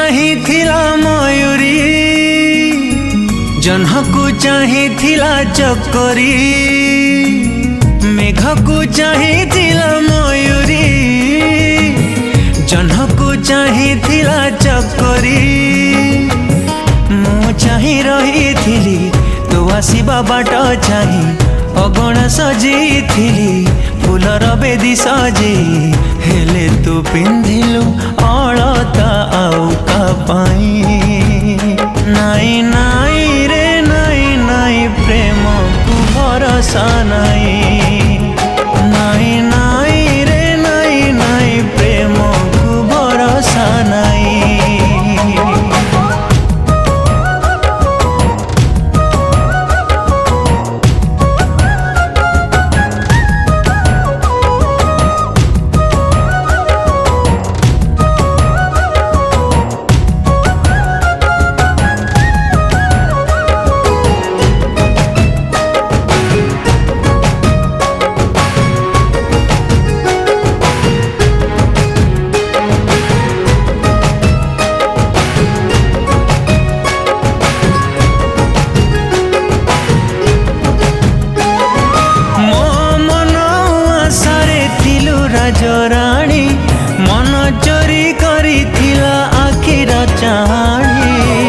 चाहिथिला मयूरी जह्नकु चाहिथिला चकरी मेघकु चाहिथिला मयूरी जह्नकु चाहिथिला चकरी मु चाहि रहिथिली तो आसीबा बाट चाहि अगणा सजेइथिली फूलर बेदी सजे हेले तू पिंधिलु अलता आउ का पाई नाई नाई रे नाई नाई प्रेम को भरोसा नाई नाई नाई रे नाई नाई प्रेम को भरोसा नाई। राजराणी मन चोरी करिथिला आखिर चाणी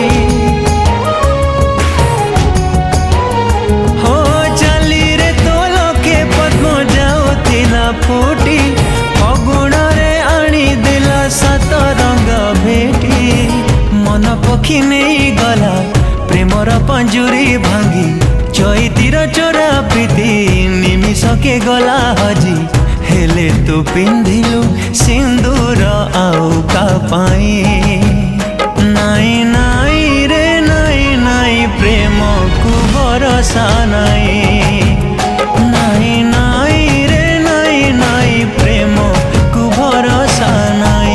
हो चली रे तो लोके पद्म जाउथिला फुटी फगुण रे आनी दिला सात रंग भेटी मन पखी नहीं गला प्रेमर पंजुरी भांगी चैतीर चोरा प्रीति निमिष के गला हजी हेले तू पिंधिलु सिंदूर आउ का पाई नाई नाई रे नाई नाई प्रेम को भरोसा नाई नाई नाई रे नाई नाई प्रेम को भरोसा नाई।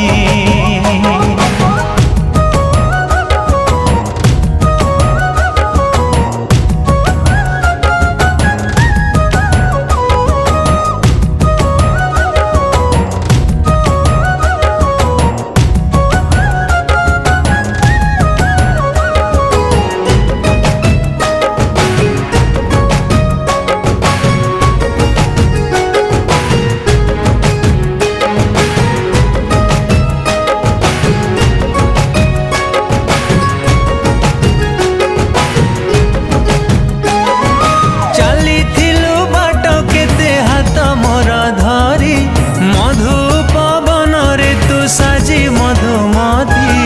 मधु पवन रे तू साजी मधुमती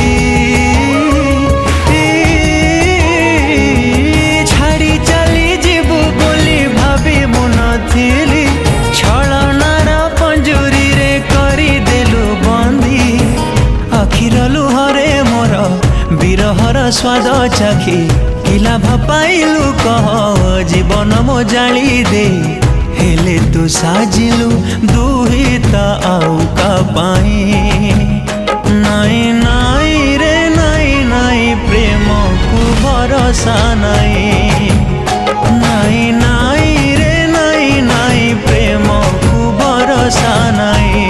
छाड़ी चली जीवु बोली भाभी मुनथिली छलनार पंजुरी रे करी देलु बंदी आखिर लुहरे मोर बिरहर स्वाद चाखी कि लाभ पाइलु कह जीवन मो जाली दे हेले तू साजिलु दुहित आउ का पाई नाई नाई रे नाई नाई प्रेम को भरोसा नाई नाई नाई रे नाई नाई प्रेम को भरोसा नाई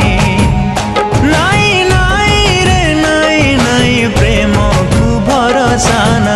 नाई नाई रे नाई नाई प्रेम को भरोसा।